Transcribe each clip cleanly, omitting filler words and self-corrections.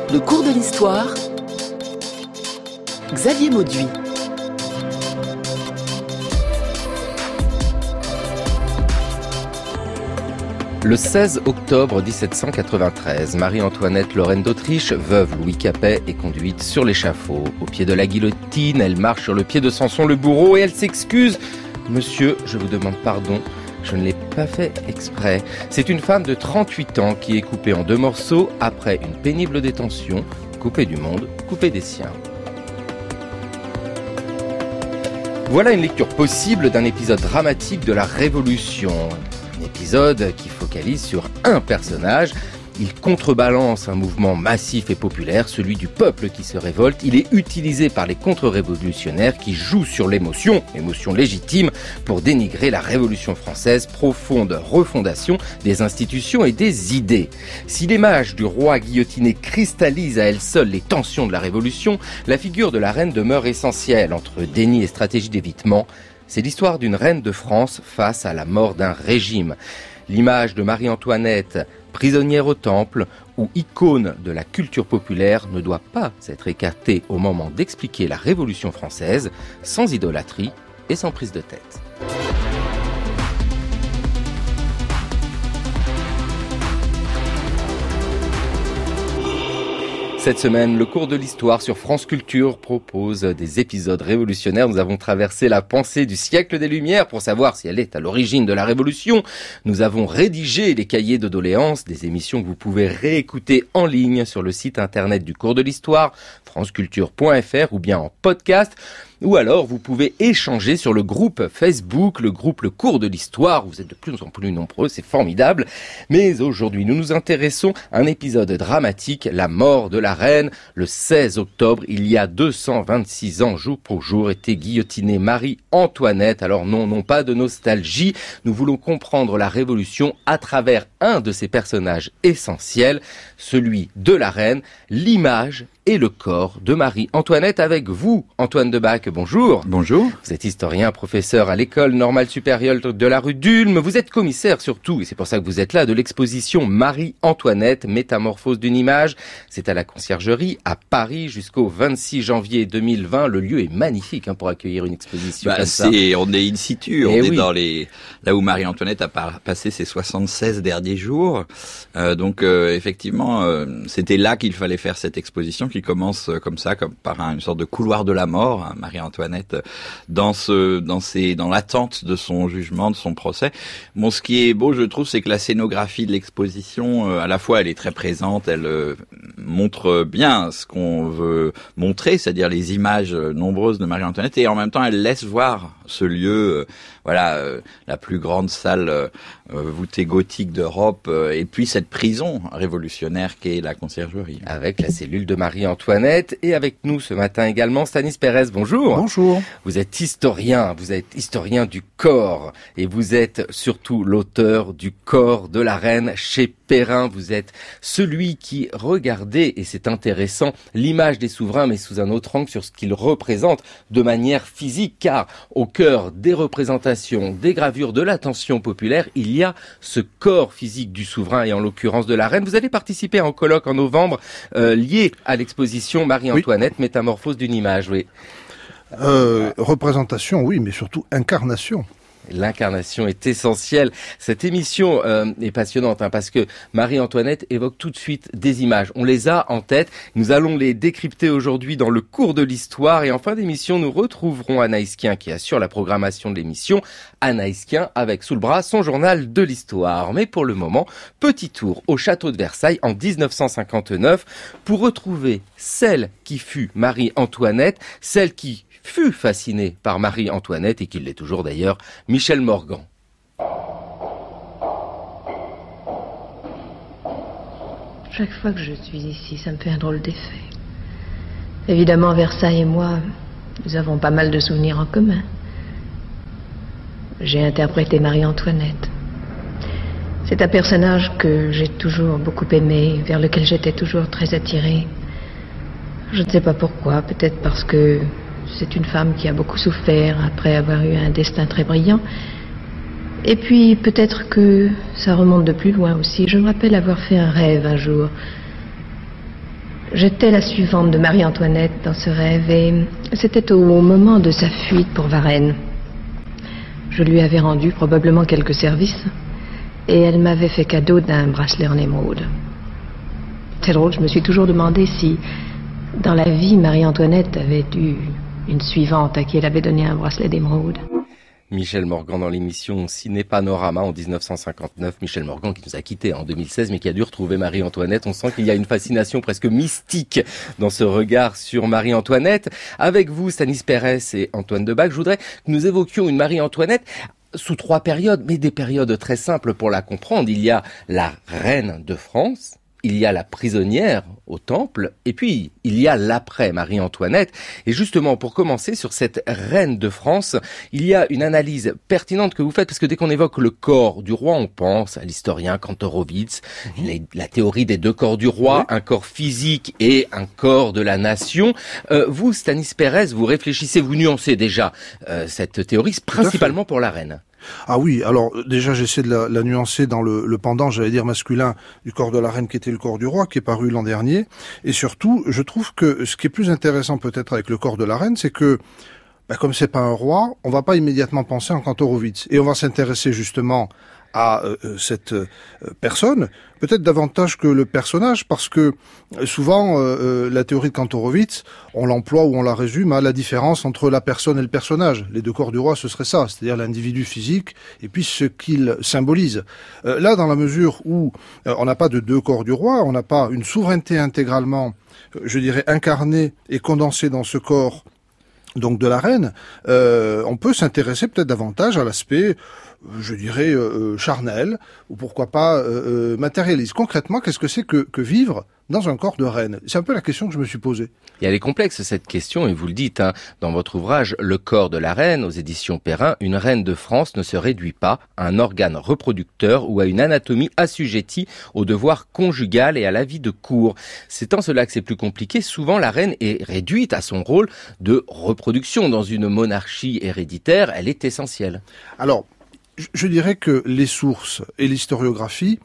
Le cours de l'histoire, Xavier Mauduit. Le 16 octobre 1793, Marie-Antoinette Lorraine d'Autriche, veuve Louis Capet, est conduite sur l'échafaud. Au pied de la guillotine, elle marche sur le pied de Samson le bourreau et elle s'excuse. « Monsieur, je vous demande pardon, je ne l'ai pas fait exprès. » C'est une femme de 38 ans qui est coupée en 2 morceaux après une pénible détention, coupée du monde, coupée des siens. Voilà une lecture possible d'un épisode dramatique de la Révolution. Un épisode qui focalise sur un personnage. Il contrebalance un mouvement massif et populaire, celui du peuple qui se révolte. Il est utilisé par les contre-révolutionnaires qui jouent sur l'émotion légitime, pour dénigrer la Révolution française, profonde refondation des institutions et des idées. Si l'image du roi guillotiné cristallise à elle seule les tensions de la Révolution, la figure de la reine demeure essentielle. Entre déni et stratégie d'évitement, c'est l'histoire d'une reine de France face à la mort d'un régime. L'image de Marie-Antoinette, prisonnière au temple ou icône de la culture populaire, ne doit pas être écartée au moment d'expliquer la Révolution française, sans idolâtrie et sans prise de tête. Cette semaine, le cours de l'histoire sur France Culture propose des épisodes révolutionnaires. Nous avons traversé la pensée du siècle des Lumières pour savoir si elle est à l'origine de la Révolution. Nous avons rédigé les cahiers de doléances, des émissions que vous pouvez réécouter en ligne sur le site internet du cours de l'histoire, franceculture.fr ou bien en podcast. Ou alors, vous pouvez échanger sur le groupe Facebook, le groupe Le Cours de l'Histoire. Vous êtes de plus en plus nombreux, c'est formidable. Mais aujourd'hui, nous nous intéressons à un épisode dramatique, la mort de la reine. Le 16 octobre, il y a 226 ans, jour pour jour, était guillotinée Marie-Antoinette. Alors non pas de nostalgie. Nous voulons comprendre la Révolution à travers un de ses personnages essentiels, celui de la reine, l'image et le corps de Marie-Antoinette. Avec vous, Antoine Debac, bonjour. Bonjour. Vous êtes historien, professeur à l'École normale supérieure de la rue d'Ulm. Vous êtes commissaire surtout, et c'est pour ça que vous êtes là, de l'exposition Marie-Antoinette, métamorphose d'une image. C'est à la Conciergerie, à Paris, jusqu'au 26 janvier 2020. Le lieu est magnifique pour accueillir une exposition comme ça. On est in situ, dans là où Marie-Antoinette a passé ses 76 derniers jours. Donc effectivement, c'était là qu'il fallait faire cette exposition qui commence comme ça, comme par une sorte de couloir de la mort. Marie-Antoinette dans l'attente de son jugement, de son procès. Bon, ce qui est beau, je trouve, c'est que la scénographie de l'exposition, à la fois, elle est très présente, elle montre bien ce qu'on veut montrer, c'est-à-dire les images nombreuses de Marie-Antoinette, et en même temps, elle laisse voir ce lieu, la plus grande salle voûtée gothique d'Europe, et puis cette prison révolutionnaire qu'est la Conciergerie. Avec la cellule de Marie-Antoinette, et avec nous ce matin également, Stanis Pérez, bonjour. Bonjour. Vous êtes historien du corps, et vous êtes surtout l'auteur du corps de la reine chez Perrin. Vous êtes celui qui regardait, et c'est intéressant, l'image des souverains, mais sous un autre angle sur ce qu'ils représentent de manière physique, car au cœur des représentations, des gravures, de l'attention populaire, il y a ce corps physique du souverain, et en l'occurrence de la reine. Vous allez participer à un colloque en novembre lié à l'exposition Marie-Antoinette, oui. Métamorphose d'une image, oui. Représentation, oui, mais surtout incarnation. L'incarnation est essentielle. Cette émission est passionnante parce que Marie-Antoinette évoque tout de suite des images. On les a en tête. Nous allons les décrypter aujourd'hui dans le cours de l'histoire. Et en fin d'émission, nous retrouverons Anaïs Kien qui assure la programmation de l'émission. Anaïs Kien avec sous le bras son journal de l'histoire. Mais pour le moment, petit tour au château de Versailles en 1959 pour retrouver celle qui fut Marie-Antoinette, celle qui fut fasciné par Marie-Antoinette et qui l'est toujours d'ailleurs, Michel Morgan. Chaque fois que je suis ici, ça me fait un drôle d'effet. Évidemment, Versailles et moi, nous avons pas mal de souvenirs en commun. J'ai interprété Marie-Antoinette. C'est un personnage que j'ai toujours beaucoup aimé, vers lequel j'étais toujours très attirée. Je ne sais pas pourquoi, peut-être parce que c'est une femme qui a beaucoup souffert après avoir eu un destin très brillant. Et puis peut-être que ça remonte de plus loin aussi. Je me rappelle avoir fait un rêve un jour. J'étais la suivante de Marie-Antoinette dans ce rêve et c'était au moment de sa fuite pour Varennes. Je lui avais rendu probablement quelques services et elle m'avait fait cadeau d'un bracelet en émeraude. C'est drôle, je me suis toujours demandé si, dans la vie, Marie-Antoinette avait eu une suivante à qui elle avait donné un bracelet d'émeraude. Michel Morgan dans l'émission Ciné Panorama en 1959. Michel Morgan qui nous a quittés en 2016 mais qui a dû retrouver Marie-Antoinette. On sent qu'il y a une fascination presque mystique dans ce regard sur Marie-Antoinette. Avec vous, Stanis Pérez et Antoine Debac, je voudrais que nous évoquions une Marie-Antoinette sous 3 périodes, mais des périodes très simples pour la comprendre. Il y a la reine de France, il y a la prisonnière au Temple, et puis il y a l'après Marie-Antoinette. Et justement, pour commencer sur cette reine de France, il y a une analyse pertinente que vous faites, parce que dès qu'on évoque le corps du roi, on pense à l'historien Kantorowicz, la théorie des 2 corps du roi, un corps physique et un corps de la nation. Vous, Stanis Pérez, vous réfléchissez, vous nuancez déjà cette théorie, principalement pour la reine. Ah oui, alors déjà j'essaie de la nuancer dans le pendant, j'allais dire masculin, du corps de la reine qui était le corps du roi, qui est paru l'an dernier. Et surtout, je trouve que ce qui est plus intéressant peut-être avec le corps de la reine, c'est que, comme c'est pas un roi, on va pas immédiatement penser en Kantorowicz. Et on va s'intéresser justement à cette personne, peut-être davantage que le personnage, parce que souvent la théorie de Kantorowicz, on l'emploie ou on la résume à la différence entre la personne et le personnage. Les 2 corps du roi, ce serait ça, c'est-à-dire l'individu physique et puis ce qu'il symbolise. Là, dans la mesure où on n'a pas de 2 corps du roi, on n'a pas une souveraineté intégralement, je dirais, incarnée et condensée dans ce corps donc de la reine, on peut s'intéresser peut-être davantage à l'aspect, je dirais, charnel, ou pourquoi pas matérialiste. Concrètement, qu'est-ce que c'est que vivre dans un corps de reine? C'est un peu la question que je me suis posée. Et elle est complexe, cette question, et vous le dites dans votre ouvrage « Le corps de la reine » aux éditions Perrin, une reine de France ne se réduit pas à un organe reproducteur ou à une anatomie assujettie au devoir conjugal et à la vie de cour. C'est en cela que c'est plus compliqué. Souvent, la reine est réduite à son rôle de reproduction. Dans une monarchie héréditaire, elle est essentielle. Alors, je dirais que les sources et l'historiographie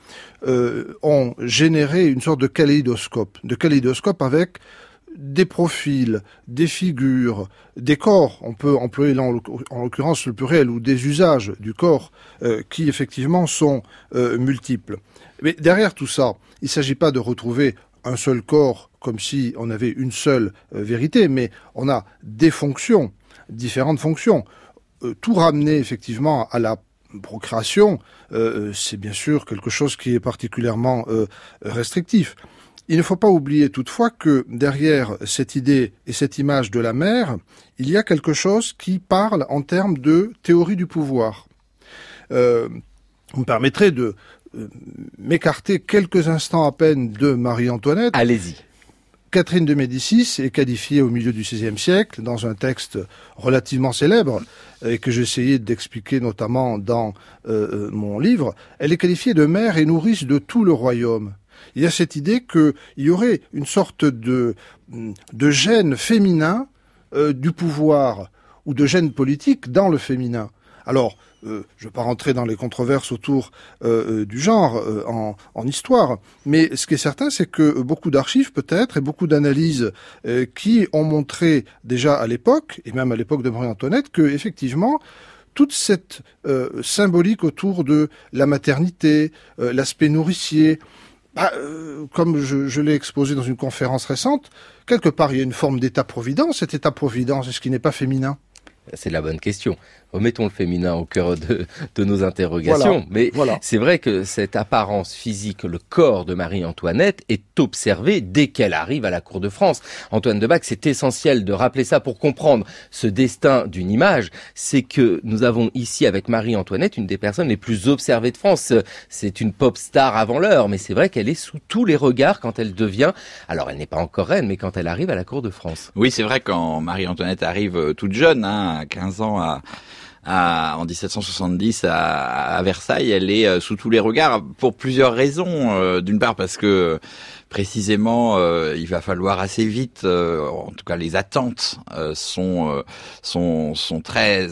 ont généré une sorte de kaléidoscope avec des profils, des figures, des corps, on peut employer là en l'occurrence le pluriel, ou des usages du corps qui effectivement sont multiples. Mais derrière tout ça, il ne s'agit pas de retrouver un seul corps comme si on avait une seule vérité, mais on a des fonctions, différentes fonctions. Tout ramener effectivement à la procréation, c'est bien sûr quelque chose qui est particulièrement restrictif. Il ne faut pas oublier toutefois que derrière cette idée et cette image de la mère, il y a quelque chose qui parle en termes de théorie du pouvoir. Vous me permettrez de m'écarter quelques instants à peine de Marie-Antoinette. Allez-y. Catherine de Médicis est qualifiée au milieu du XVIe siècle dans un texte relativement célèbre et que j'essayais d'expliquer notamment dans mon livre. Elle est qualifiée de mère et nourrice de tout le royaume. Il y a cette idée qu'il y aurait une sorte de gène féminin du pouvoir ou de gène politique dans le féminin. Alors, je ne vais pas rentrer dans les controverses autour du genre en histoire, mais ce qui est certain, c'est que beaucoup d'archives peut-être et beaucoup d'analyses qui ont montré déjà à l'époque, et même à l'époque de Marie-Antoinette, que effectivement toute cette symbolique autour de la maternité, l'aspect nourricier, comme je l'ai exposé dans une conférence récente, quelque part il y a une forme d'état-providence. Cet état-providence, est-ce qu'il n'est pas féminin ? C'est la bonne question. Remettons le féminin au cœur de nos interrogations. Mais c'est vrai que cette apparence physique, le corps de Marie-Antoinette, est observé dès qu'elle arrive à la cour de France. Antoine Debac, c'est essentiel de rappeler ça pour comprendre ce destin d'une image. C'est que nous avons ici avec Marie-Antoinette une des personnes les plus observées de France. C'est une pop star avant l'heure, mais c'est vrai qu'elle est sous tous les regards quand elle devient... Alors elle n'est pas encore reine, mais quand elle arrive à la cour de France. Oui, c'est vrai quand Marie-Antoinette arrive toute jeune, à 15 ans en 1770 à Versailles, elle est sous tous les regards pour plusieurs raisons. D'une part parce que précisément, il va falloir assez vite, en tout cas les attentes sont très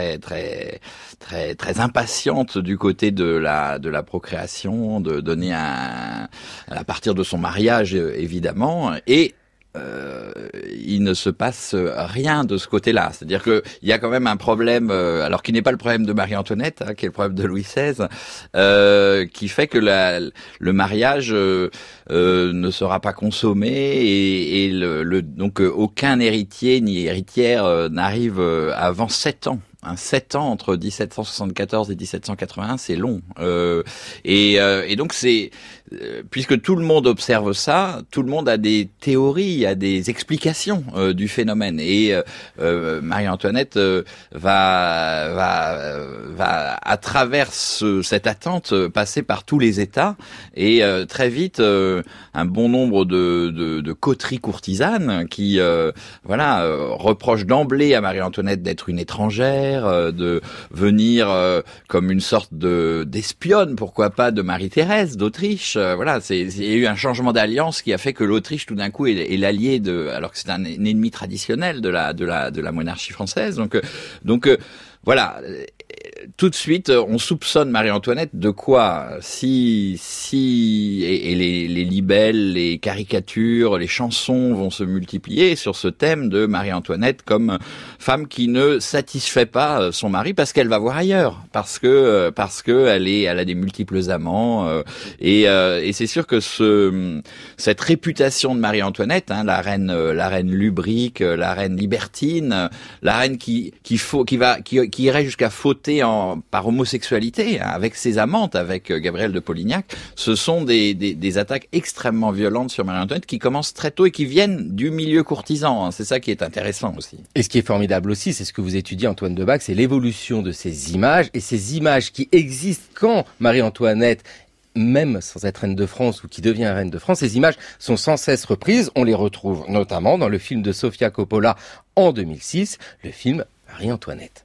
impatientes du côté de la procréation, de donner à partir de son mariage évidemment, et il ne se passe rien de ce côté-là. C'est-à-dire que il y a quand même un problème, alors qui n'est pas le problème de Marie-Antoinette, qui est le problème de Louis XVI, qui fait que le mariage ne sera pas consommé et donc aucun héritier ni héritière n'arrive avant 7 ans. 7 ans entre 1774 et 1781, c'est long. Et donc puisque tout le monde observe ça, tout le monde a des théories, a des explications du phénomène. Et Marie-Antoinette va à travers cette attente passer par tous les états, et très vite un bon nombre de coteries courtisanes qui reprochent d'emblée à Marie-Antoinette d'être une étrangère, de venir comme une sorte d'espionne, pourquoi pas, de Marie-Thérèse d'Autriche. Il y a eu un changement d'alliance qui a fait que l'Autriche tout d'un coup est l'allié alors que c'est un ennemi traditionnel de la monarchie française. Donc voilà, tout de suite, on soupçonne Marie-Antoinette de quoi? Et les libelles, les caricatures, les chansons vont se multiplier sur ce thème de Marie-Antoinette comme femme qui ne satisfait pas son mari parce qu'elle va voir ailleurs, parce que elle a des multiples amants, et c'est sûr que cette réputation de Marie-Antoinette, la reine lubrique, la reine libertine, la reine qui irait jusqu'à fauter par homosexualité avec ses amantes, avec Gabrielle de Polignac, ce sont des attaques extrêmement violentes sur Marie-Antoinette qui commencent très tôt et qui viennent du milieu courtisan. C'est ça qui est intéressant aussi. Et ce qui est formidable aussi, c'est ce que vous étudiez, Antoine Debac, c'est l'évolution de ces images, et ces images qui existent quand Marie-Antoinette, même sans être reine de France ou qui devient reine de France, ces images sont sans cesse reprises. On les retrouve notamment dans le film de Sofia Coppola en 2006, le film Marie-Antoinette.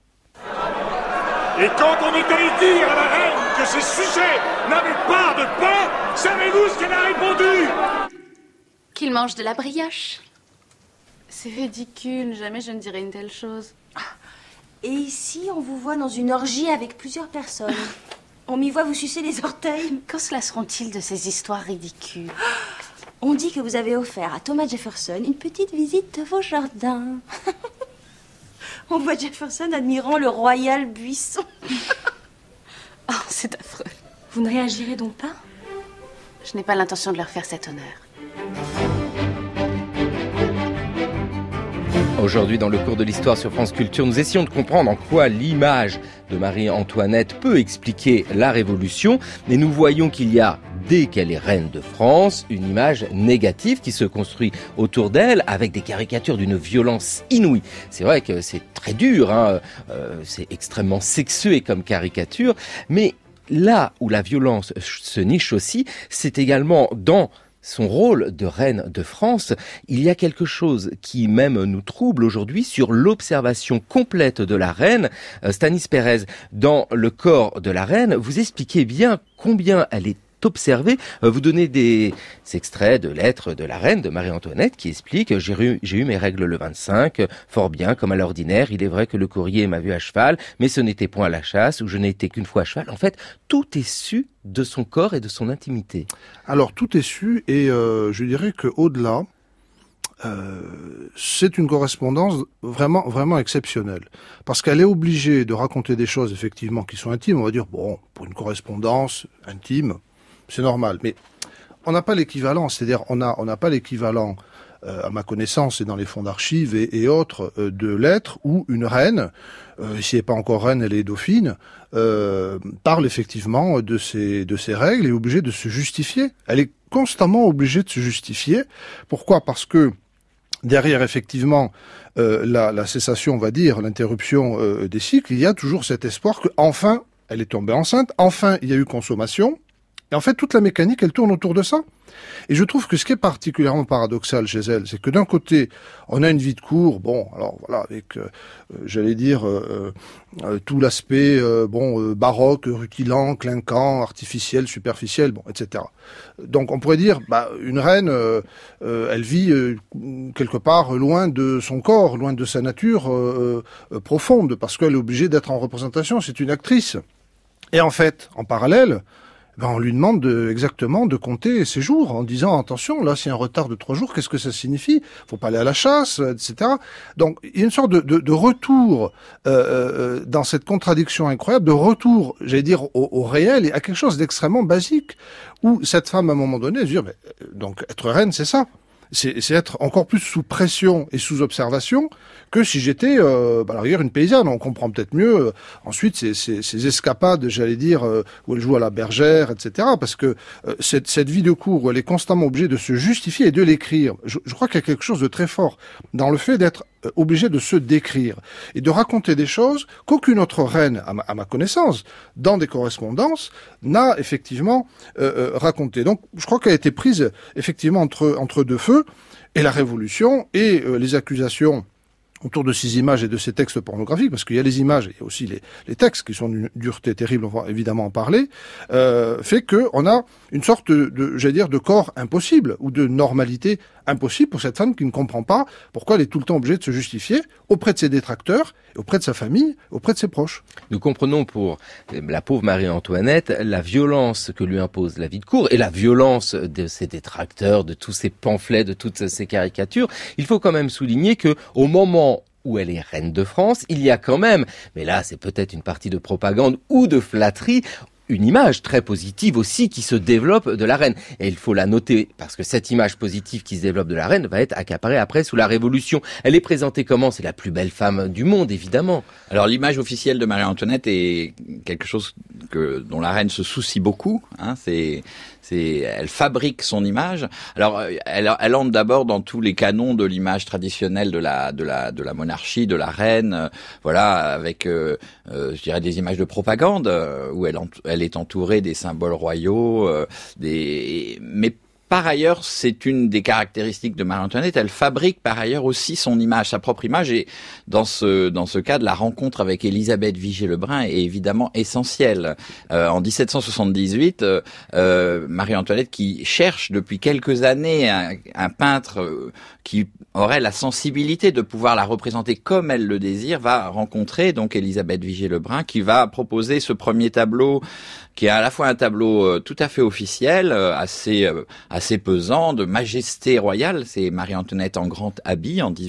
Et quand on est allé dire à la reine que ses sujets n'avaient pas de pain, savez-vous ce qu'elle a répondu? Qu'il mange de la brioche. C'est ridicule, jamais je ne dirais une telle chose. Et ici, on vous voit dans une orgie avec plusieurs personnes. On m'y voit vous sucer les orteils. Qu'en se lasseront-ils de ces histoires ridicules? On dit que vous avez offert à Thomas Jefferson une petite visite de vos jardins. On voit Jefferson admirant le royal buisson. Oh, c'est affreux. Vous ne réagirez donc pas? Je n'ai pas l'intention de leur faire cet honneur. Aujourd'hui, dans le cours de l'histoire sur France Culture, nous essayons de comprendre en quoi l'image de Marie-Antoinette peut expliquer la Révolution. Et nous voyons qu'il y a, dès qu'elle est reine de France, une image négative qui se construit autour d'elle avec des caricatures d'une violence inouïe. C'est vrai que c'est très dur, c'est extrêmement sexué comme caricature, mais là où la violence se niche aussi, c'est également dans son rôle de reine de France. Il y a quelque chose qui même nous trouble aujourd'hui sur l'observation complète de la reine. Stanis Pérez, dans Le corps de la reine, vous expliquez bien combien elle est observée. Vous donnez des extraits de lettres de la reine, de Marie-Antoinette, qui expliquent « J'ai eu mes règles le 25, fort bien, comme à l'ordinaire. Il est vrai que le courrier m'a vu à cheval, mais ce n'était point à la chasse, où je n'ai été qu'une fois à cheval. » En fait, tout est su de son corps et de son intimité. Alors, tout est su, et je dirais qu'au-delà, c'est une correspondance vraiment exceptionnelle. Parce qu'elle est obligée de raconter des choses, effectivement, qui sont intimes. On va dire, bon, pour une correspondance intime, c'est normal, mais on n'a pas l'équivalent, c'est-à-dire on n'a pas l'équivalent, à ma connaissance et dans les fonds d'archives et autres, de lettres où une reine, si elle n'est pas encore reine, elle est dauphine, parle effectivement de ses règles et est obligée de se justifier. Elle est constamment obligée de se justifier. Pourquoi? Parce que derrière, effectivement, la cessation, on va dire, l'interruption des cycles, il y a toujours cet espoir que enfin elle est tombée enceinte, enfin il y a eu consommation. Et en fait, toute la mécanique, elle tourne autour de ça. Et je trouve que ce qui est particulièrement paradoxal chez elle, c'est que d'un côté, on a une vie de cour, bon, alors voilà, avec, j'allais dire, tout l'aspect, baroque, rutilant, clinquant, artificiel, superficiel, bon, etc. Donc on pourrait dire, une reine, elle vit quelque part loin de son corps, loin de sa nature profonde, parce qu'elle est obligée d'être en représentation, c'est une actrice. Et en fait, en parallèle, on lui demande exactement de compter ses jours en disant attention, là, s'il y a un retard de 3 jours, qu'est-ce que ça signifie? Faut pas aller à la chasse, etc. Donc, il y a une sorte de retour dans cette contradiction incroyable, de retour, j'allais dire, au réel et à quelque chose d'extrêmement basique, où cette femme, à un moment donné, elle se dit, donc, être reine, c'est ça. C'est être encore plus sous pression et sous observation que si j'étais, à la rigueur, une paysanne. On comprend peut-être mieux ensuite ces escapades, j'allais dire, où elle joue à la bergère, etc. Parce que cette vie de cour où elle est constamment obligée de se justifier et de l'écrire, je crois qu'il y a quelque chose de très fort dans le fait d'être obligé de se décrire et de raconter des choses qu'aucune autre reine, à ma connaissance, dans des correspondances, n'a effectivement raconté. Donc, je crois qu'elle a été prise effectivement entre deux feux, et la Révolution et les accusations autour de ces images et de ces textes pornographiques, parce qu'il y a les images et il y a aussi les textes qui sont d'une dureté terrible, on va évidemment en parler, fait qu'on a une sorte de corps impossible, ou de normalité impossible pour cette femme qui ne comprend pas pourquoi elle est tout le temps obligée de se justifier auprès de ses détracteurs, auprès de sa famille, auprès de ses proches. Nous comprenons pour la pauvre Marie-Antoinette la violence que lui impose la vie de cour et la violence de ses détracteurs, de tous ces pamphlets, de toutes ces caricatures. Il faut quand même souligner que au moment où elle est reine de France, il y a quand même, mais là c'est peut-être une partie de propagande ou de flatterie, une image très positive aussi qui se développe de la reine. Et il faut la noter, parce que cette image positive qui se développe de la reine va être accaparée après sous la Révolution. Elle est présentée comment? C'est la plus belle femme du monde, évidemment. Alors l'image officielle de Marie-Antoinette est quelque chose dont la reine se soucie beaucoup. Elle fabrique son image. Alors, elle entre d'abord dans tous les canons de l'image traditionnelle de la monarchie, de la reine, avec, je dirais, des images de propagande où elle est entourée des symboles royaux, mais par ailleurs, c'est une des caractéristiques de Marie-Antoinette. Elle fabrique par ailleurs aussi son image, sa propre image. Et dans ce cadre, la rencontre avec Élisabeth Vigée-Lebrun est évidemment essentielle. En 1778, Marie-Antoinette, qui cherche depuis quelques années un peintre qui aurait la sensibilité de pouvoir la représenter comme elle le désire, va rencontrer donc Élisabeth Vigée-Lebrun, qui va proposer ce premier tableau qui est à la fois un tableau tout à fait officiel, assez pesant, de majesté royale. C'est Marie-Antoinette en grand habit en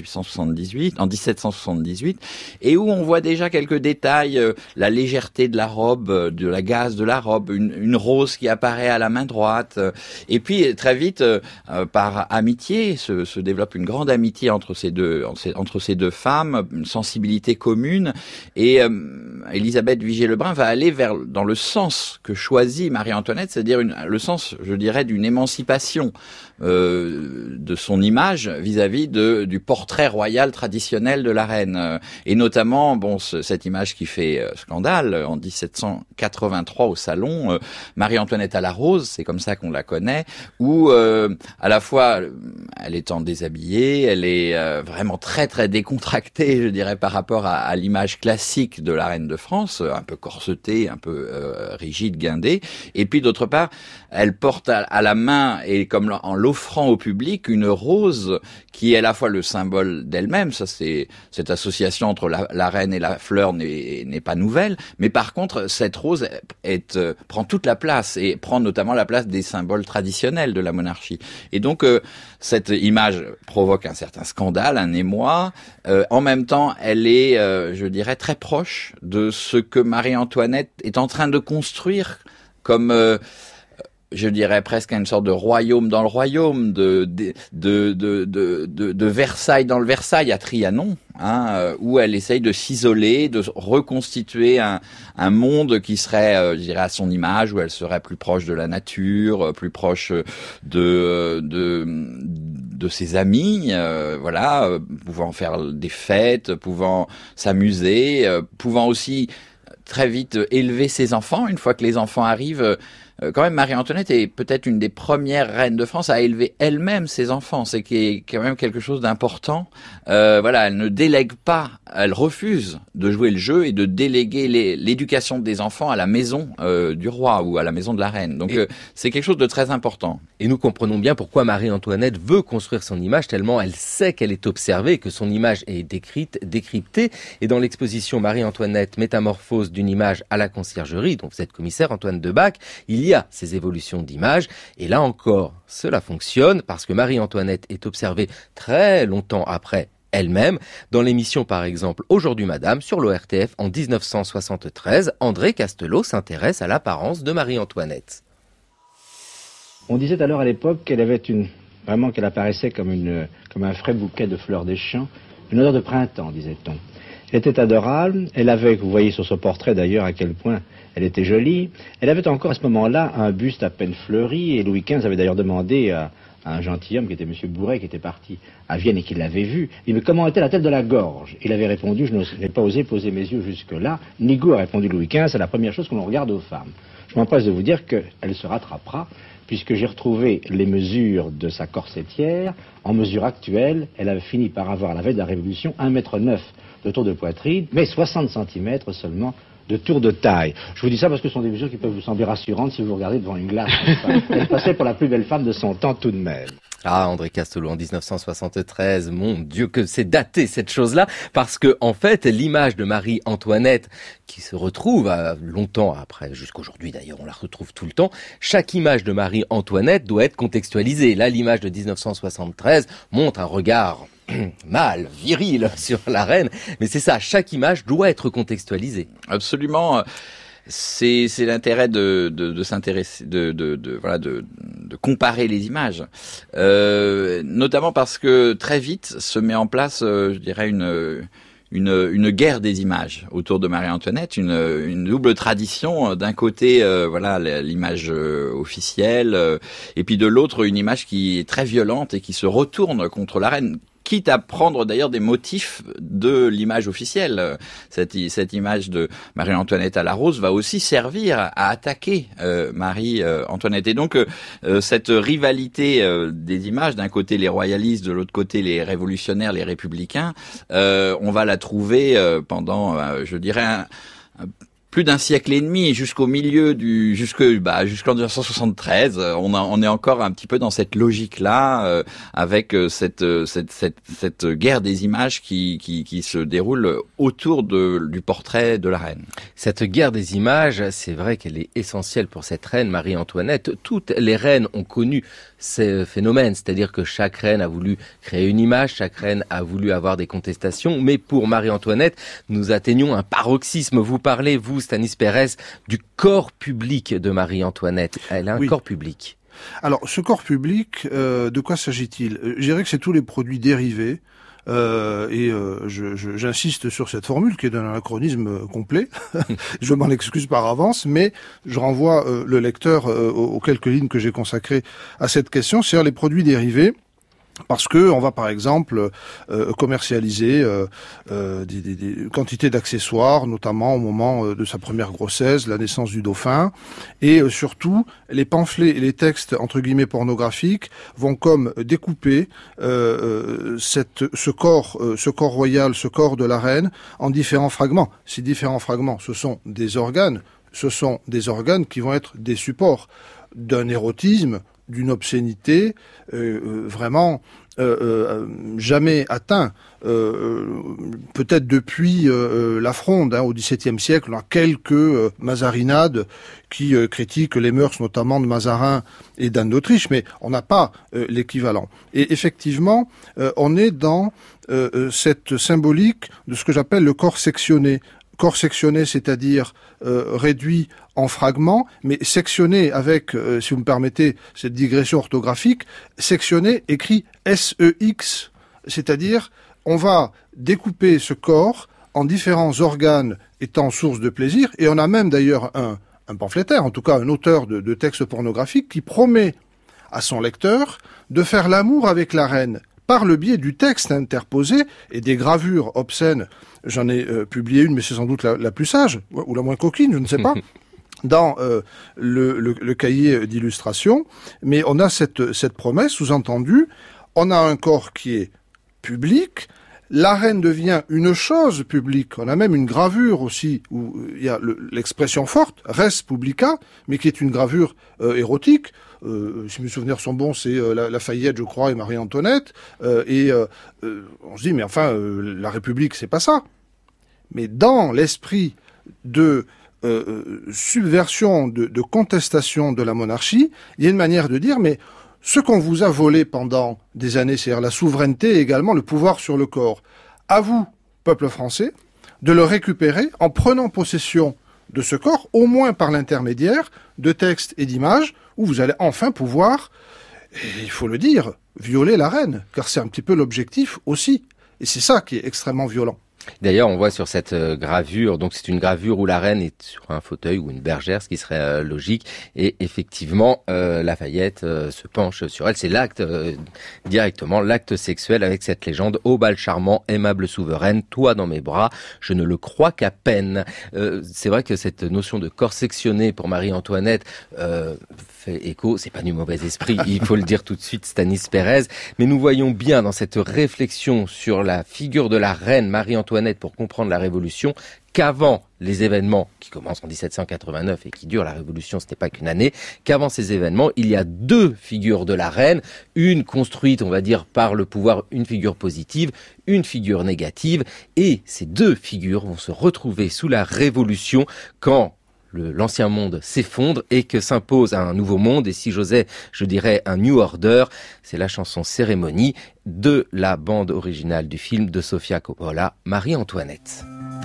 1778, et où on voit déjà quelques détails, la légèreté de la robe, de la gaze de la robe, une rose qui apparaît à la main droite, et puis très vite, par amitié, se développe une grande amitié entre ces deux femmes, une sensibilité commune, et Élisabeth Vigée-Lebrun va aller dans le sens que choisit Marie-Antoinette, c'est-à-dire le sens, je dirais, d'une émancipation de son image vis-à-vis du portrait royal traditionnel de la reine, et notamment cette image qui fait scandale en 1783 au salon, Marie-Antoinette à la rose, c'est comme ça qu'on la connaît, où à la fois elle est en déshabillé, elle est vraiment très très décontractée, je dirais, par rapport à l'image classique de la reine de France, un peu corsetée, un peu rigide, guindée, et puis d'autre part elle porte à la main, et comme en l'offrant au public, une rose qui est à la fois le symbole d'elle-même. Ça, c'est cette association entre la reine et la fleur n'est pas nouvelle, mais par contre cette rose prend toute la place, et prend notamment la place des symboles traditionnels de la monarchie. Et donc cette image provoque un certain scandale, un émoi. En même temps, elle est, je dirais, très proche de ce que Marie-Antoinette est en train de construire comme je dirais presque une sorte de royaume dans le royaume, de Versailles dans le Versailles à Trianon, où elle essaye de s'isoler, de reconstituer un monde qui serait, je dirais, à son image, où elle serait plus proche de la nature, plus proche de ses amis, pouvant faire des fêtes, pouvant s'amuser, pouvant aussi très vite élever ses enfants. Une fois que les enfants arrivent, quand même, Marie-Antoinette est peut-être une des premières reines de France à élever elle-même ses enfants. C'est quand même quelque chose d'important. Voilà, elle ne délègue pas, elle refuse de jouer le jeu et de déléguer l'éducation des enfants à la maison du roi ou à la maison de la reine. Donc c'est quelque chose de très important. Et nous comprenons bien pourquoi Marie-Antoinette veut construire son image, tellement elle sait qu'elle est observée, que son image est décryptée. Et dans l'exposition Marie-Antoinette, métamorphose d'une image à la conciergerie, dont vous êtes commissaire, Antoine Debac, il y a ces évolutions d'image. Et là encore, cela fonctionne parce que Marie-Antoinette est observée très longtemps après elle-même. Dans l'émission, par exemple, Aujourd'hui Madame, sur l'ORTF en 1973, André Castelot s'intéresse à l'apparence de Marie-Antoinette. On disait alors à l'époque qu'elle avait qu'elle apparaissait comme un frais bouquet de fleurs des champs, une odeur de printemps, disait-on. Elle était adorable, elle avait, vous voyez sur ce portrait d'ailleurs à quel point elle était jolie, elle avait encore à ce moment-là un buste à peine fleuri, et Louis XV avait d'ailleurs demandé à un gentilhomme qui était M. Bourret, qui était parti à Vienne et qui l'avait vu, il me comment était la tête de la gorge. Il avait répondu, je n'ai pas osé poser mes yeux jusque-là. Nigaud a répondu Louis XV, c'est la première chose que l'on regarde aux femmes. Je m'empresse de vous dire qu'elle se rattrapera, puisque j'ai retrouvé les mesures de sa corsetière. En mesure actuelle, elle avait fini par avoir, à la veille de la Révolution, 1,9 m de tour de poitrine, mais 60 cm seulement de tour de taille. Je vous dis ça parce que ce sont des mesures qui peuvent vous sembler rassurantes si vous regardez devant une glace. Elle passait pour la plus belle femme de son temps tout de même. Ah, André Castelot en 1973, mon Dieu que c'est daté cette chose-là, parce que en fait l'image de Marie-Antoinette qui se retrouve longtemps après, jusqu'aujourd'hui d'ailleurs on la retrouve tout le temps, chaque image de Marie-Antoinette doit être contextualisée. Là l'image de 1973 montre un regard mâle, viril sur la reine, mais c'est ça, chaque image doit être contextualisée. Absolument. C'est l'intérêt de s'intéresser, de comparer les images, notamment parce que très vite se met en place, je dirais une guerre des images autour de Marie-Antoinette, une double tradition. D'un côté, l'image officielle, et puis de l'autre une image qui est très violente et qui se retourne contre la reine. Quitte à prendre d'ailleurs des motifs de l'image officielle. Cette image de Marie-Antoinette à la rose va aussi servir à attaquer Marie-Antoinette. Et donc cette rivalité des images, d'un côté les royalistes, de l'autre côté les révolutionnaires, les républicains, on va la trouver pendant, je dirais, plus d'un siècle et demi, jusqu'au milieu jusqu'en 1973, on est encore un petit peu dans cette logique-là, avec cette guerre des images qui se déroule autour du portrait de la reine. Cette guerre des images, c'est vrai qu'elle est essentielle pour cette reine Marie-Antoinette. Toutes les reines ont connu ces phénomènes, c'est-à-dire que chaque reine a voulu créer une image, chaque reine a voulu avoir des contestations, mais pour Marie-Antoinette, nous atteignons un paroxysme. Vous parlez, vous, Stanis Pérez, du corps public de Marie-Antoinette. Elle a un corps public. Alors, ce corps public, de quoi s'agit-il ? Je dirais que c'est tous les produits dérivés, j'insiste sur cette formule qui est d'un anachronisme complet. Je m'en excuse par avance, mais je renvoie le lecteur aux quelques lignes que j'ai consacrées à cette question, c'est-à-dire les produits dérivés. Parce que on va par exemple commercialiser des quantités d'accessoires, notamment au moment de sa première grossesse, la naissance du dauphin, et surtout les pamphlets et les textes entre guillemets pornographiques vont comme découper ce corps royal, ce corps de la reine en différents fragments. Ces différents fragments, ce sont des organes qui vont être des supports d'un érotisme, d'une obscénité vraiment jamais atteint, peut-être depuis la Fronde, au XVIIe siècle, on a quelques mazarinades qui critiquent les mœurs notamment de Mazarin et d'Anne d'Autriche, mais on n'a pas l'équivalent. Et effectivement, on est dans cette symbolique de ce que j'appelle le corps sectionné. Corps sectionné, c'est-à-dire réduit en fragments, mais sectionné avec, si vous me permettez cette digression orthographique, sectionné écrit S-E-X, c'est-à-dire on va découper ce corps en différents organes étant source de plaisir, et on a même d'ailleurs un pamphlétaire, en tout cas un auteur de textes pornographiques, qui promet à son lecteur de faire l'amour avec la reine par le biais du texte interposé et des gravures obscènes. J'en ai publié une, mais c'est sans doute la plus sage, ou la moins coquine, je ne sais pas. dans le cahier d'illustration, mais on a cette promesse sous-entendue, on a un corps qui est public, la reine devient une chose publique, on a même une gravure aussi, où il y a l'expression forte, res publica, mais qui est une gravure érotique, si mes souvenirs sont bons, c'est Lafayette, je crois, et Marie-Antoinette, on se dit, mais enfin, la République, c'est pas ça. Mais dans l'esprit de subversion, de contestation de la monarchie, il y a une manière de dire, mais ce qu'on vous a volé pendant des années, c'est-à-dire la souveraineté et également le pouvoir sur le corps, à vous, peuple français, de le récupérer en prenant possession de ce corps, au moins par l'intermédiaire de textes et d'images, où vous allez enfin pouvoir, et il faut le dire, violer la reine, car c'est un petit peu l'objectif aussi. Et c'est ça qui est extrêmement violent. D'ailleurs, on voit sur cette gravure, donc c'est une gravure où la reine est sur un fauteuil ou une bergère, ce qui serait logique, et effectivement, Lafayette se penche sur elle. C'est l'acte, directement, l'acte sexuel avec cette légende. Ô bal charmant, aimable souveraine, toi dans mes bras, je ne le crois qu'à peine. C'est vrai que cette notion de corps sectionné pour Marie-Antoinette fait écho, c'est pas du mauvais esprit, il faut le dire tout de suite, Stanis Pérez, mais nous voyons bien dans cette réflexion sur la figure de la reine Marie-Antoinette pour comprendre la Révolution, qu'avant les événements qui commencent en 1789 et qui durent la Révolution, ce n'est pas qu'une année, qu'avant ces événements, il y a deux figures de la reine, une construite, on va dire, par le pouvoir, une figure positive, une figure négative, et ces deux figures vont se retrouver sous la Révolution quand l'ancien monde s'effondre et que s'impose un nouveau monde, et si j'osais, je dirais un New Order. C'est la chanson Cérémonie de la bande originale du film de Sofia Coppola, Marie-Antoinette.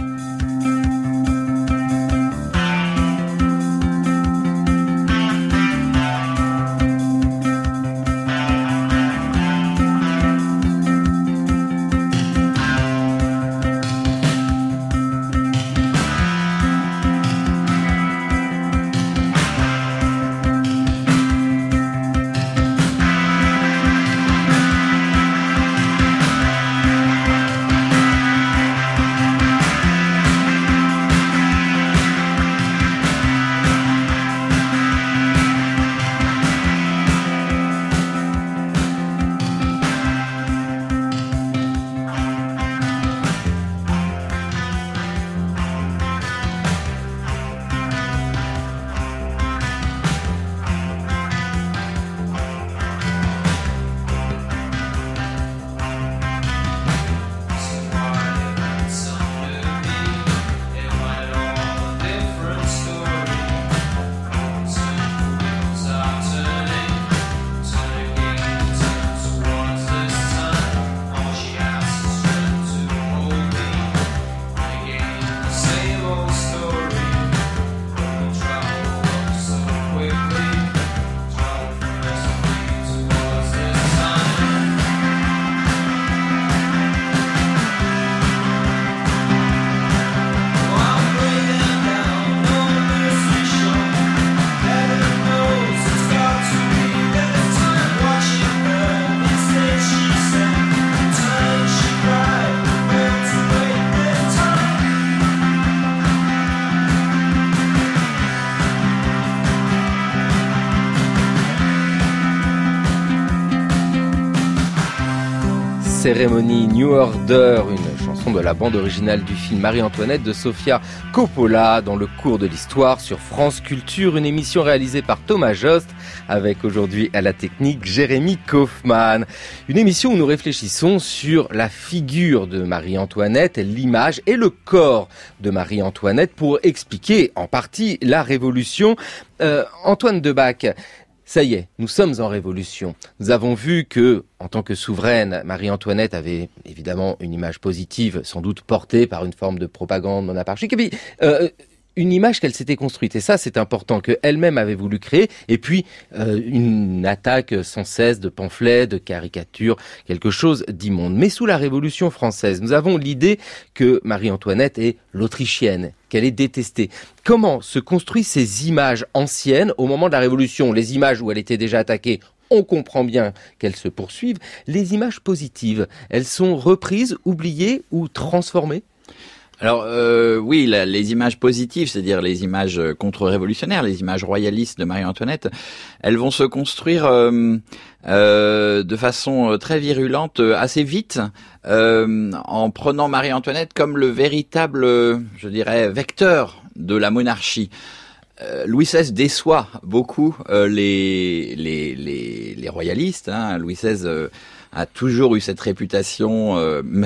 Cérémonie, New Order, une chanson de la bande originale du film Marie-Antoinette de Sofia Coppola dans le cours de l'histoire sur France Culture, une émission réalisée par Thomas Jost avec aujourd'hui à la technique Jérémy Kaufmann. Une émission où nous réfléchissons sur la figure de Marie-Antoinette, l'image et le corps de Marie-Antoinette pour expliquer en partie la Révolution. Antoine Debac, ça y est, nous sommes en révolution. Nous avons vu que, en tant que souveraine, Marie-Antoinette avait évidemment une image positive, sans doute portée par une forme de propagande bonapartiste, et puis une image qu'elle s'était construite. Et ça, c'est important, qu'elle-même avait voulu créer. Et puis, une attaque sans cesse de pamphlets, de caricatures, quelque chose d'immonde. Mais sous la Révolution française, nous avons l'idée que Marie-Antoinette est l'Autrichienne, qu'elle est détestée. Comment se construisent ces images anciennes au moment de la Révolution? Les images où elle était déjà attaquée, on comprend bien qu'elles se poursuivent. Les images positives, elles sont reprises, oubliées ou transformées? Alors oui, les images positives, c'est-à-dire les images contre-révolutionnaires, les images royalistes de Marie-Antoinette, elles vont se construire de façon très virulente assez vite, en prenant Marie-Antoinette comme le véritable, je dirais, vecteur de la monarchie. Louis XVI déçoit beaucoup les royalistes. Louis XVI a toujours eu cette réputation,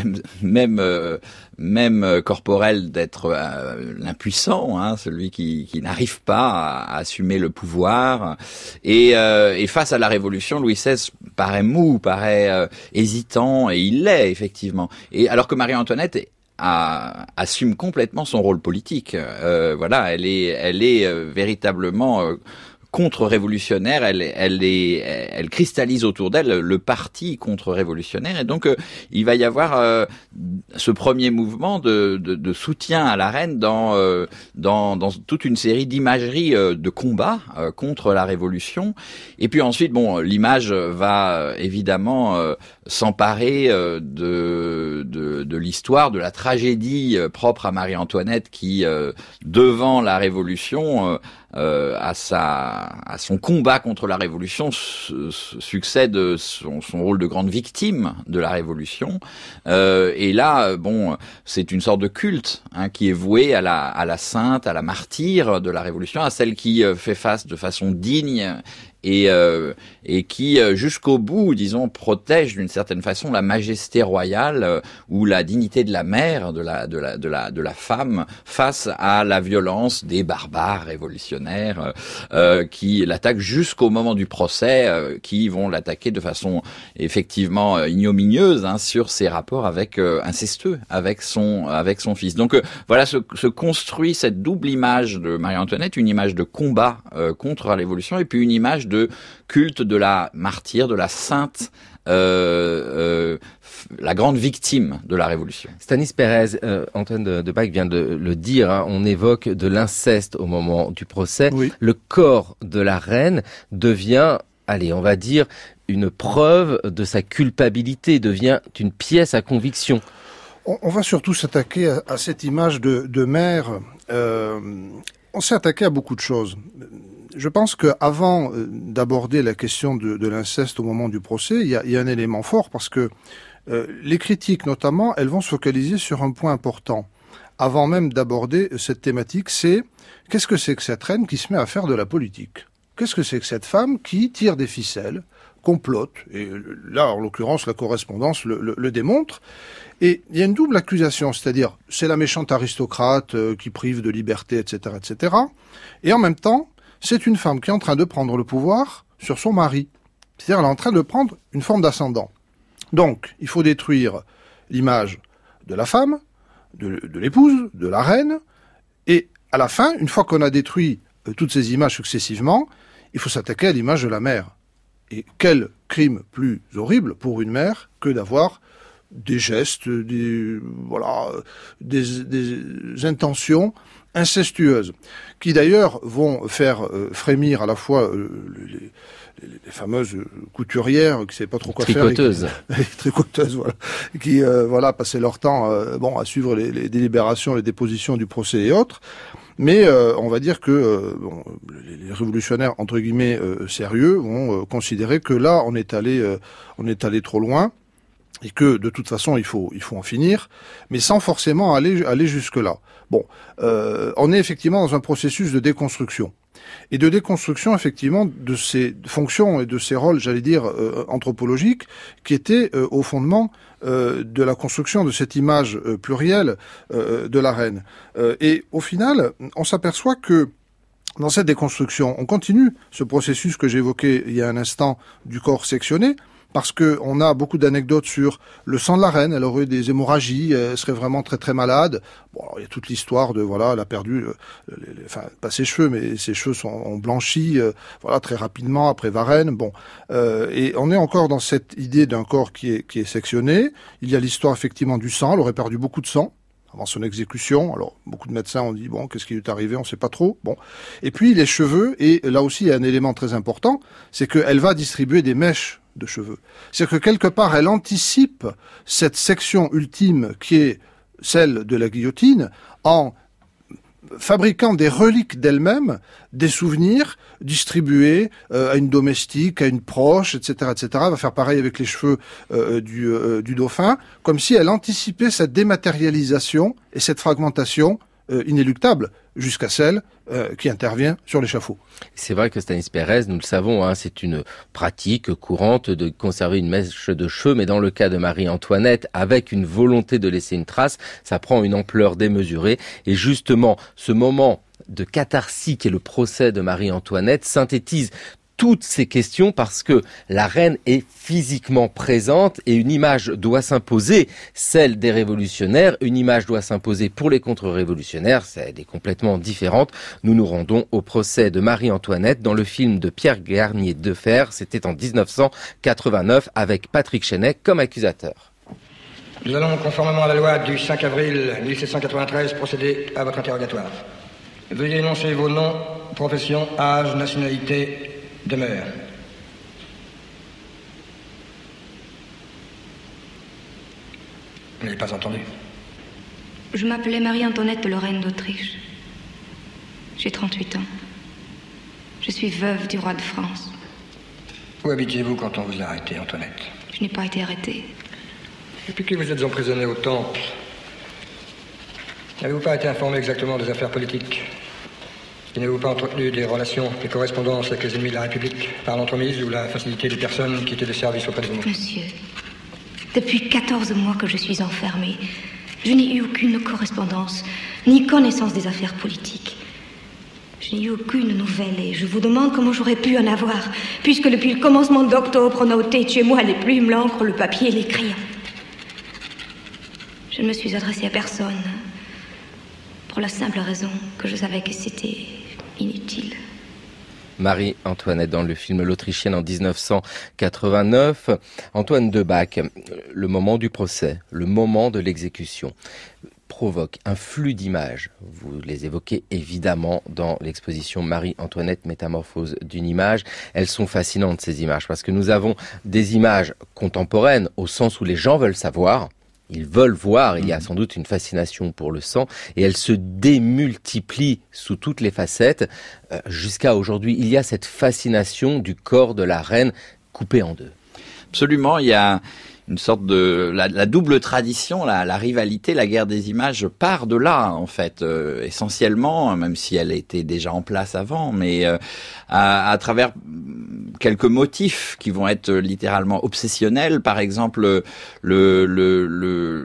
même corporelle, d'être l'impuissant, celui qui n'arrive pas à assumer le pouvoir. Et face à la Révolution, Louis XVI paraît mou, paraît hésitant, et il l'est effectivement. Et alors que Marie-Antoinette assume complètement son rôle politique. Voilà, elle est véritablement contre-révolutionnaire, elle cristallise autour d'elle le parti contre-révolutionnaire, et donc il va y avoir ce premier mouvement de soutien à la reine dans toute une série d'imageries de combat contre la révolution. Et puis ensuite, l'image va évidemment s'emparer de l'histoire, de la tragédie propre à Marie-Antoinette qui, devant la révolution, à son combat contre la révolution succède son rôle de grande victime de la révolution, et là c'est une sorte de culte qui est voué à la sainte, à la martyre de la révolution, à celle qui fait face de façon digne et qui jusqu'au bout, disons, protège d'une certaine façon la majesté royale ou la dignité de la mère, de la femme face à la violence des barbares révolutionnaires qui l'attaquent jusqu'au moment du procès, qui vont l'attaquer de façon effectivement ignominieuse sur ses rapports incestueux avec son fils. Donc voilà, se construit cette double image de Marie-Antoinette, une image de combat contre la révolution et puis une image de culte de la martyre, de la sainte, la grande victime de la révolution. Stanis Pérez, Antoine de Bac vient de le dire, on évoque de l'inceste au moment du procès. Oui. Le corps de la reine devient, on va dire, une preuve de sa culpabilité, devient une pièce à conviction. On va surtout s'attaquer à cette image de mère. On s'est attaqué à beaucoup de choses. Je pense qu'avant d'aborder la question de l'inceste au moment du procès, il y a un élément fort parce que les critiques notamment, elles vont se focaliser sur un point important. Avant même d'aborder cette thématique, c'est qu'est-ce que c'est que cette reine qui se met à faire de la politique ? Qu'est-ce que c'est que cette femme qui tire des ficelles, complote ? Et là, en l'occurrence, la correspondance le démontre. Et il y a une double accusation, c'est-à-dire c'est la méchante aristocrate qui prive de liberté, etc., etc. Et en même temps, c'est une femme qui est en train de prendre le pouvoir sur son mari. C'est-à-dire elle est en train de prendre une forme d'ascendant. Donc, il faut détruire l'image de la femme, de l'épouse, de la reine, et à la fin, une fois qu'on a détruit toutes ces images successivement, il faut s'attaquer à l'image de la mère. Et quel crime plus horrible pour une mère que d'avoir des gestes, des intentions incestueuses, qui d'ailleurs vont faire frémir à la fois les fameuses couturières qui ne savaient pas trop quoi tricoteuses. faire. Les tricoteuses, voilà. Qui passaient leur temps à suivre les délibérations, les dépositions du procès et autres. Mais on va dire que les révolutionnaires entre guillemets sérieux vont considérer que là on est allé trop loin et que de toute façon il faut en finir, mais sans forcément aller jusque là. Bon, on est effectivement dans un processus de déconstruction. Et de déconstruction, effectivement, de ces fonctions et de ces rôles, j'allais dire, anthropologiques, qui étaient au fondement de la construction de cette image plurielle de la reine. Et au final, on s'aperçoit que dans cette déconstruction, on continue ce processus que j'évoquais il y a un instant du corps sectionné, parce que on a beaucoup d'anecdotes sur le sang de la reine. Elle aurait eu des hémorragies, elle serait vraiment très très malade. Bon, alors, il y a toute l'histoire de elle a perdu, pas ses cheveux, mais ses cheveux ont blanchi, très rapidement après Varennes. Bon, et on est encore dans cette idée d'un corps qui est sectionné. Il y a l'histoire effectivement du sang. Elle aurait perdu beaucoup de sang avant son exécution. Alors, beaucoup de médecins ont dit, qu'est-ce qui lui est arrivé? On sait pas trop. Bon. Et puis, les cheveux, et là aussi, il y a un élément très important, c'est qu'elle va distribuer des mèches de cheveux. C'est-à-dire que quelque part, elle anticipe cette section ultime qui est celle de la guillotine, en fabriquant des reliques d'elle-même, des souvenirs distribués à une domestique, à une proche, etc., etc. Elle va faire pareil avec les cheveux du dauphin, comme si elle anticipait cette dématérialisation et cette fragmentation inéluctable jusqu'à celle qui intervient sur l'échafaud. C'est vrai que Stanis Pérez, nous le savons, hein, c'est une pratique courante de conserver une mèche de cheveux, mais dans le cas de Marie-Antoinette, avec une volonté de laisser une trace, ça prend une ampleur démesurée. Et justement, ce moment de catharsis qu'est le procès de Marie-Antoinette synthétise toutes ces questions parce que la reine est physiquement présente et une image doit s'imposer, celle des révolutionnaires, une image doit s'imposer pour les contre-révolutionnaires, elle est complètement différente. Nous nous rendons au procès de Marie-Antoinette dans le film de Pierre Garnier Defer, c'était en 1989 avec Patrick Chenet comme accusateur. Nous allons, conformément à la loi du 5 avril 1793, procéder à votre interrogatoire. Veuillez énoncer vos noms, profession, âge, nationalité, demeure. Je n'ai pas entendu. Je m'appelais Marie-Antoinette de Lorraine d'Autriche. J'ai 38 ans. Je suis veuve du roi de France. Où habitiez-vous quand on vous a arrêté, Antoinette? Je n'ai pas été arrêtée. Depuis que vous êtes emprisonnée au Temple, n'avez-vous pas été informée exactement des affaires politiques? Et n'avez-vous pas entretenu des relations, des correspondances avec les ennemis de la République par l'entremise ou la facilité des personnes qui étaient de service auprès de vous? Monsieur, depuis 14 mois que je suis enfermée, je n'ai eu aucune correspondance, ni connaissance des affaires politiques. Je n'ai eu aucune nouvelle et je vous demande comment j'aurais pu en avoir, puisque depuis le commencement d'octobre, on a ôté de chez moi les plumes, l'encre, le papier et les crayons. Je ne me suis adressée à personne, pour la simple raison que je savais que c'était inutile. Marie-Antoinette dans le film L'Autrichienne en 1989. Antoine Deback, le moment du procès, le moment de l'exécution provoque un flux d'images. Vous les évoquez évidemment dans l'exposition Marie-Antoinette, métamorphose d'une image. Elles sont fascinantes ces images parce que nous avons des images contemporaines au sens où les gens veulent savoir. Ils veulent voir, il y a sans doute une fascination pour le sang, et elle se démultiplie sous toutes les facettes. Jusqu'à aujourd'hui, il y a cette fascination du corps de la reine coupé en deux. Absolument, il y a une sorte de la double tradition, la rivalité, la guerre des images part de là en fait, essentiellement, même si elle était déjà en place avant, mais à travers quelques motifs qui vont être littéralement obsessionnels. Par exemple, le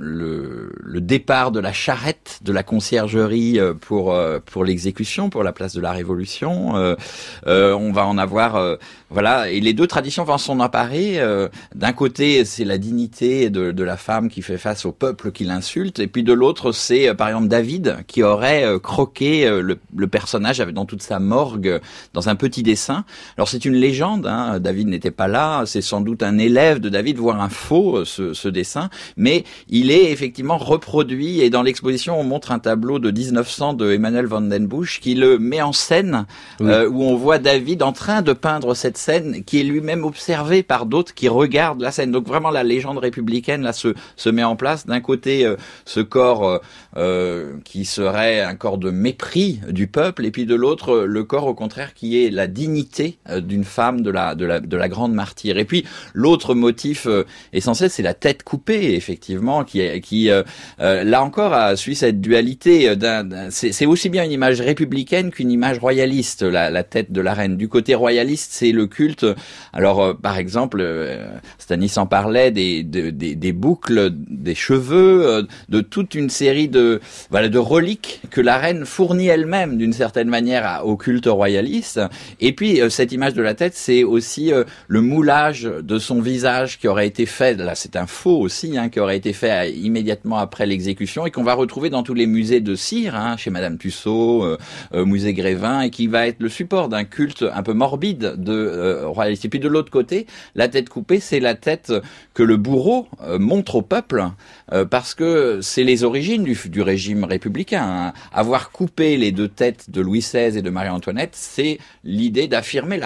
départ de la charrette de la conciergerie pour l'exécution, pour la place de la Révolution. On va en avoir, voilà, et les deux traditions vont s'en emparer. D'un côté, c'est la dignité de la femme qui fait face au peuple qui l'insulte, et puis de l'autre, c'est par exemple David qui aurait croqué le personnage dans toute sa morgue dans un petit dessin. Alors c'est une légende, hein, David n'était pas là, c'est sans doute un élève de David, voire un faux ce dessin, mais il est effectivement reproduit, et dans l'exposition on montre un tableau de 1900 de Emanuel van den Busch qui le met en scène, oui. Où on voit David en train de peindre cette scène qui est lui-même observé par d'autres qui regardent la scène. Donc vraiment la légende républicaine là se met en place. D'un côté ce corps qui serait un corps de mépris du peuple, et puis de l'autre le corps au contraire qui est la dignité d'une femme de la grande martyre. Et puis l'autre motif essentiel, c'est la tête coupée, effectivement, qui là encore a suivi cette dualité. C'est aussi bien une image républicaine qu'une image royaliste, la tête de la reine. Du côté royaliste, c'est le culte. Alors par exemple, Stanis en parlait des boucles, des cheveux, de toute une série de reliques que la reine fournit elle-même d'une certaine manière au culte royaliste. Et puis cette image de la tête, c'est aussi le moulage de son visage qui aurait été fait, là c'est un faux aussi, hein, qui aurait été fait immédiatement après l'exécution et qu'on va retrouver dans tous les musées de cire, hein, chez Madame Tussaud, musée Grévin, et qui va être le support d'un culte un peu morbide de royaliste. Et puis de l'autre côté, la tête coupée, c'est la tête que le bourreau montre au peuple, parce que c'est les origines du régime républicain. Hein. Avoir coupé les deux têtes de Louis XVI et de Marie-Antoinette, c'est l'idée d'affirmer la République.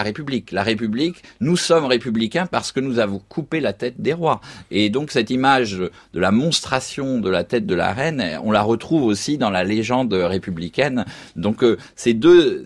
République. La République, nous sommes républicains parce que nous avons coupé la tête des rois. Et donc cette image de la monstration de la tête de la reine, on la retrouve aussi dans la légende républicaine. Donc ces deux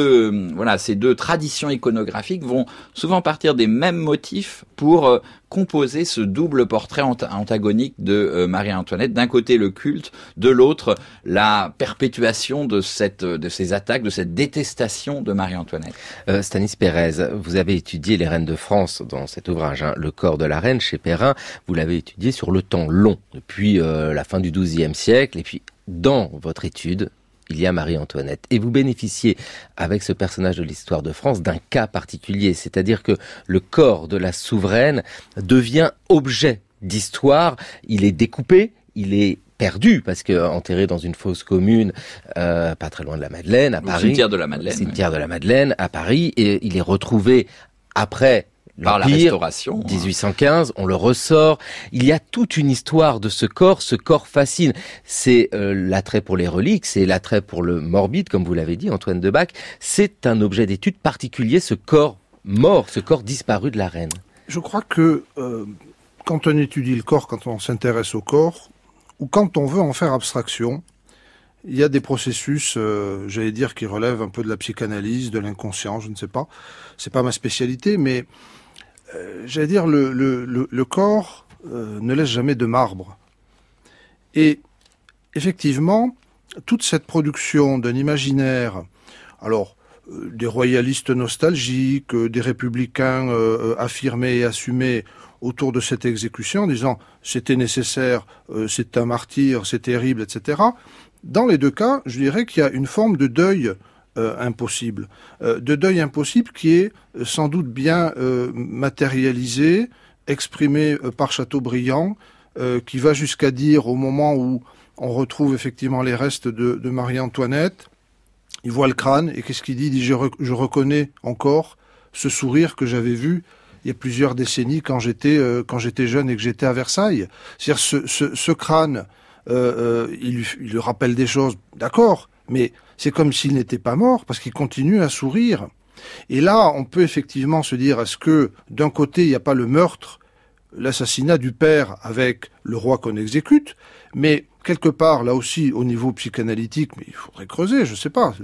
traditions iconographiques vont souvent partir des mêmes motifs pour composer ce double portrait antagonique de Marie-Antoinette. D'un côté le culte, de l'autre la perpétuation de ces attaques, de cette détestation de Marie-Antoinette. Stanis Pérez, vous avez étudié les reines de France dans cet ouvrage, Le corps de la reine, chez Perrin. Vous l'avez étudié sur le temps long, depuis la fin du XIIe siècle, et puis dans votre étude, il y a Marie-Antoinette. Et vous bénéficiez, avec ce personnage de l'histoire de France, d'un cas particulier. C'est-à-dire que le corps de la souveraine devient objet d'histoire. Il est découpé, il est perdu, parce que enterré dans une fosse commune, pas très loin de la Madeleine, à Paris. Cimetière de la Madeleine. Cimetière de la Madeleine, à Paris. Et il est retrouvé après par la Restauration. 1815, on le ressort. Il y a toute une histoire de ce corps fascine. C'est l'attrait pour les reliques, c'est l'attrait pour le morbide, comme vous l'avez dit, Antoine Debac. C'est un objet d'étude particulier, ce corps mort, ce corps disparu de la reine. Je crois que quand on étudie le corps, quand on s'intéresse au corps, ou quand on veut en faire abstraction, il y a des processus, j'allais dire, qui relèvent un peu de la psychanalyse, de l'inconscient, je ne sais pas. C'est pas ma spécialité, mais j'allais dire, le corps ne laisse jamais de marbre. Et effectivement, toute cette production d'un imaginaire, alors des royalistes nostalgiques, des républicains affirmés et assumés autour de cette exécution, en disant c'était nécessaire, c'est un martyr, c'est terrible, etc. Dans les deux cas, je dirais qu'il y a une forme de deuil impossible. De deuil impossible qui est sans doute bien matérialisé, exprimé par Chateaubriand, qui va jusqu'à dire, au moment où on retrouve effectivement les restes de Marie-Antoinette, il voit le crâne, et qu'est-ce qu'il dit ? Il dit je reconnais encore ce sourire que j'avais vu il y a plusieurs décennies quand j'étais jeune et que j'étais à Versailles. C'est-à-dire ce crâne, il lui rappelle des choses, d'accord, mais c'est comme s'il n'était pas mort, parce qu'il continue à sourire. Et là, on peut effectivement se dire, est-ce que d'un côté, il n'y a pas le meurtre, l'assassinat du père avec le roi qu'on exécute, mais quelque part, là aussi, au niveau psychanalytique, mais il faudrait creuser, je sais pas.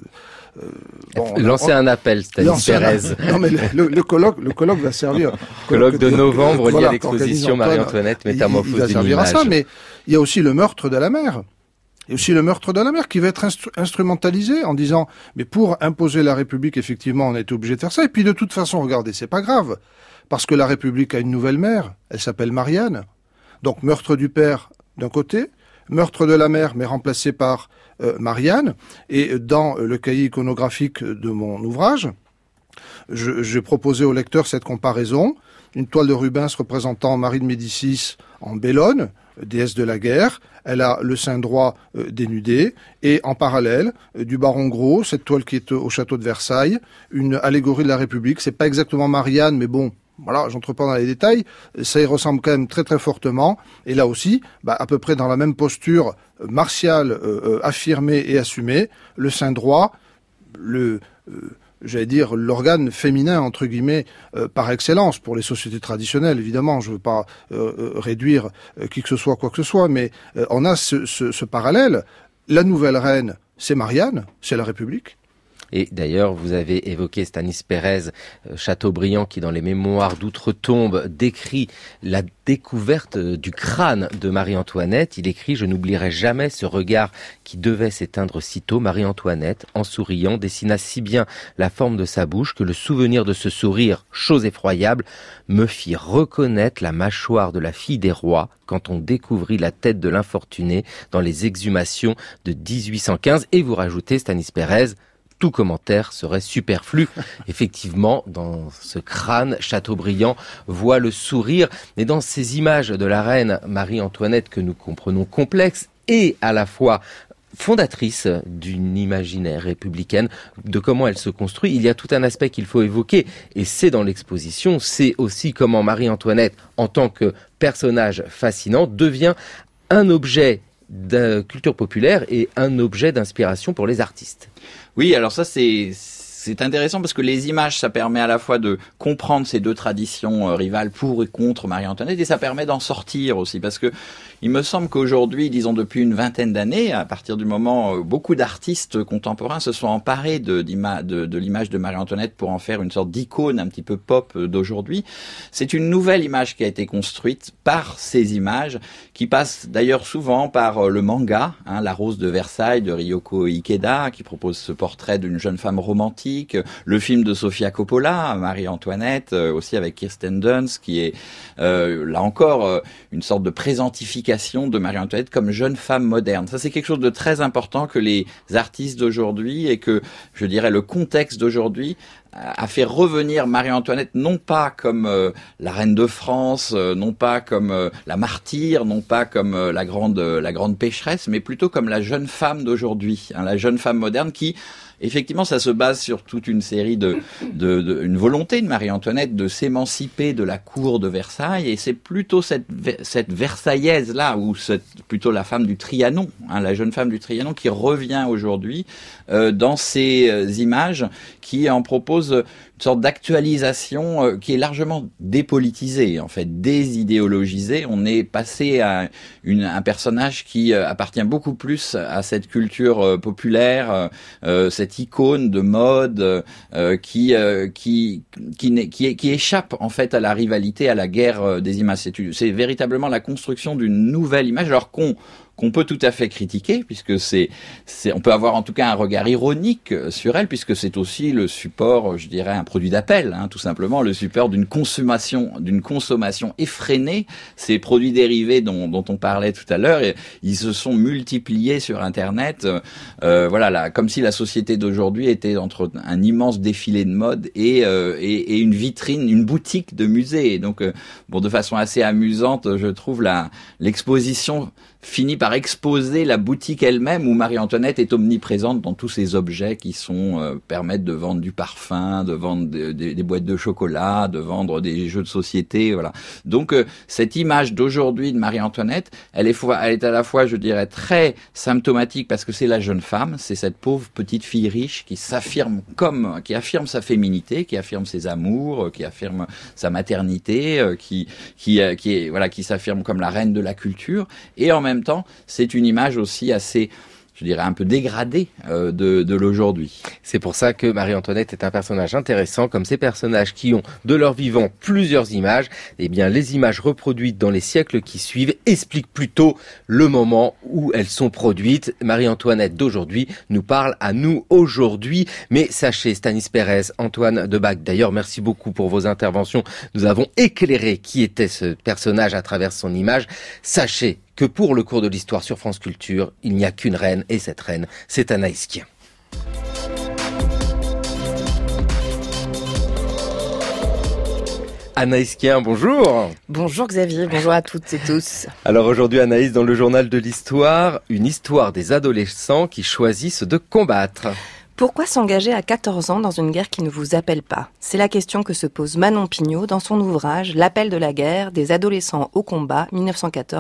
Lancez un appel, Stanis Pérez. Non, mais le colloque va servir. Colloque de novembre lié à l'exposition Marie-Antoinette, métamorphose d'une image. À ça, mais il y a aussi le meurtre de la mère. Il y a aussi le meurtre de la mère qui va être instrumentalisé en disant, mais pour imposer la République, effectivement, on a été obligé de faire ça. Et puis de toute façon, regardez, c'est pas grave. Parce que la République a une nouvelle mère. Elle s'appelle Marianne. Donc meurtre du père d'un côté, meurtre de la mère, mais remplacé par Marianne. Et dans le cahier iconographique de mon ouvrage, j'ai proposé au lecteur cette comparaison. Une toile de Rubens représentant Marie de Médicis en Bellone, déesse de la guerre. Elle a le sein droit dénudé. Et en parallèle, du Baron Gros, cette toile qui est au château de Versailles, une allégorie de la République. C'est pas exactement Marianne, mais bon, voilà, j'entre pas dans les détails. Ça y ressemble quand même très très fortement. Et là aussi, à peu près dans la même posture martiale, affirmée et assumée, le sein droit, j'allais dire l'organe féminin entre guillemets par excellence pour les sociétés traditionnelles. Évidemment, je veux pas réduire qui que ce soit quoi que ce soit, mais on a ce parallèle. La nouvelle reine, c'est Marianne, c'est la République. Et d'ailleurs, vous avez évoqué Stanis Pérez, Chateaubriand, qui dans les Mémoires d'Outre-Tombe décrit la découverte du crâne de Marie-Antoinette. Il écrit « Je n'oublierai jamais ce regard qui devait s'éteindre sitôt. Marie-Antoinette, en souriant, dessina si bien la forme de sa bouche que le souvenir de ce sourire, chose effroyable, me fit reconnaître la mâchoire de la fille des rois quand on découvrit la tête de l'infortuné dans les exhumations de 1815. » Et vous rajoutez, Stanis Pérez, tout commentaire serait superflu. Effectivement, dans ce crâne, Chateaubriand voit le sourire. Mais dans ces images de la reine Marie-Antoinette que nous comprenons complexes et à la fois fondatrice d'une imaginaire républicaine, de comment elle se construit, il y a tout un aspect qu'il faut évoquer. Et c'est dans l'exposition, c'est aussi comment Marie-Antoinette, en tant que personnage fascinant, devient un objet de culture populaire et un objet d'inspiration pour les artistes. Oui, alors ça c'est c'est intéressant parce que les images, ça permet à la fois de comprendre ces deux traditions rivales pour et contre Marie-Antoinette, et ça permet d'en sortir aussi, parce que il me semble qu'aujourd'hui, disons depuis une vingtaine d'années, à partir du moment où beaucoup d'artistes contemporains se sont emparés de l'image de Marie-Antoinette pour en faire une sorte d'icône un petit peu pop d'aujourd'hui, c'est une nouvelle image qui a été construite par ces images, qui passe d'ailleurs souvent par le manga, La Rose de Versailles de Ryoko Ikeda, qui propose ce portrait d'une jeune femme romantique, le film de Sofia Coppola, Marie-Antoinette, aussi avec Kirsten Dunst, qui est là encore une sorte de présentification de Marie-Antoinette comme jeune femme moderne. Ça, c'est quelque chose de très important que les artistes d'aujourd'hui et que, je dirais, le contexte d'aujourd'hui a fait revenir Marie-Antoinette non pas comme la reine de France, non pas comme la martyre, non pas comme la grande pécheresse, mais plutôt comme la jeune femme d'aujourd'hui, la jeune femme moderne qui, effectivement, ça se base sur toute une série une volonté de Marie-Antoinette de s'émanciper de la cour de Versailles, et c'est plutôt cette Versaillaise-là, ou plutôt la femme du Trianon, la jeune femme du Trianon qui revient aujourd'hui dans ces images, qui en propose une sorte d'actualisation qui est largement dépolitisée, en fait, désidéologisée. On est passé à un personnage qui appartient beaucoup plus à cette culture populaire, cette icône de mode qui échappe en fait à la rivalité, à la guerre des images. C'est véritablement la construction d'une nouvelle image, alors qu'on peut tout à fait critiquer, puisque on peut avoir en tout cas un regard ironique sur elle, puisque c'est aussi le support, je dirais, un produit d'appel, tout simplement, le support d'une consommation effrénée. Ces produits dérivés dont on parlait tout à l'heure, ils se sont multipliés sur Internet, comme si la société d'aujourd'hui était entre un immense défilé de mode et une vitrine, une boutique de musée. Et donc, de façon assez amusante, je trouve l'exposition finit par exposer la boutique elle-même, où Marie-Antoinette est omniprésente dans tous ces objets qui permettent de vendre du parfum, de vendre des boîtes de chocolat, de vendre des jeux de société, voilà. Donc cette image d'aujourd'hui de Marie-Antoinette, elle est à la fois, je dirais, très symptomatique, parce que c'est la jeune femme, c'est cette pauvre petite fille riche qui affirme sa féminité, qui affirme ses amours, qui affirme sa maternité, qui s'affirme comme la reine de la culture, et en même temps, c'est une image aussi assez, je dirais, un peu dégradée de l'aujourd'hui. C'est pour ça que Marie-Antoinette est un personnage intéressant, comme ces personnages qui ont de leur vivant plusieurs images. Eh bien, les images reproduites dans les siècles qui suivent expliquent plutôt le moment où elles sont produites. Marie-Antoinette d'aujourd'hui nous parle à nous aujourd'hui. Mais sachez, Stanis Pérez, Antoine Debac, d'ailleurs, merci beaucoup pour vos interventions. Nous avons éclairé qui était ce personnage à travers son image. Sachez que pour le cours de l'histoire sur France Culture, il n'y a qu'une reine, et cette reine, c'est Anaïs Kien. Anaïs Kien, bonjour. Bonjour Xavier, bonjour à toutes et tous. Alors aujourd'hui Anaïs, dans le journal de l'histoire, une histoire des adolescents qui choisissent de combattre. Pourquoi s'engager à 14 ans dans une guerre qui ne vous appelle pas ? C'est la question que se pose Manon Pignot dans son ouvrage « L'appel de la guerre, des adolescents au combat, 1914-1918 ».